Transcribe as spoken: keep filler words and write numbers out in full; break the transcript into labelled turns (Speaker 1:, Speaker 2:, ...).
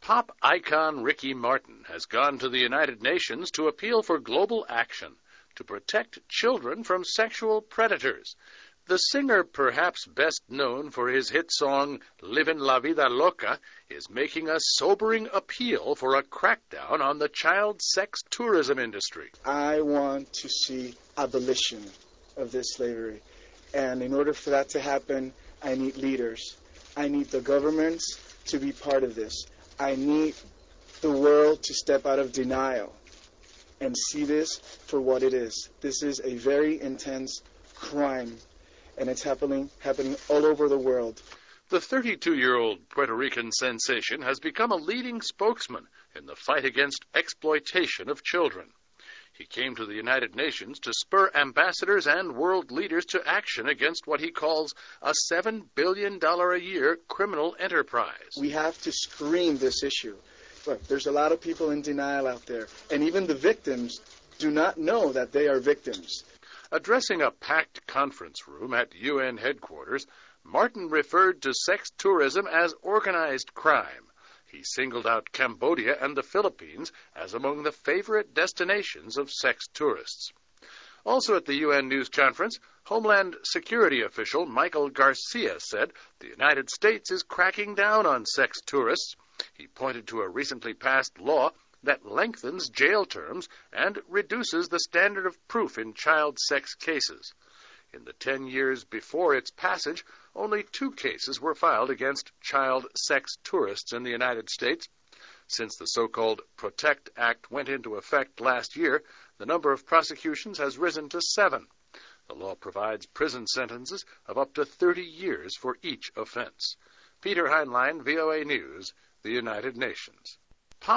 Speaker 1: Pop icon Ricky Martin has gone to the United Nations to appeal for global action to protect children from sexual predators. The singer, perhaps best known for his hit song Livin' La Vida Loca, is making a sobering appeal for a crackdown on the child sex tourism industry.
Speaker 2: I want to see abolition of this slavery. And in order for that to happen, I need leaders. I need the governments to be part of this. I need the world to step out of denial and see this for what it is. This is a very intense crime, and it's happening happening all over the world.
Speaker 1: The thirty-two-year-old Puerto Rican sensation has become a leading spokesman in the fight against exploitation of children. He came to the United Nations to spur ambassadors and world leaders to action against what he calls a seven billion dollars a year criminal enterprise.
Speaker 2: We have to scream this issue. Look, there's a lot of people in denial out there, and even the victims do not know that they are victims.
Speaker 1: Addressing a packed conference room at U N headquarters, Martin referred to sex tourism as organized crime. He singled out Cambodia and the Philippines as among the favorite destinations of sex tourists. Also at the U N news conference, Homeland Security official Michael Garcia said the United States is cracking down on sex tourists. He pointed to a recently passed law that lengthens jail terms and reduces the standard of proof in child sex cases. In the ten years before its passage, only two cases were filed against child sex tourists in the United States. Since the so-called PROTECT Act went into effect last year, the number of prosecutions has risen to seven. The law provides prison sentences of up to thirty years for each offense. Peter Heinlein, V O A News, the United Nations.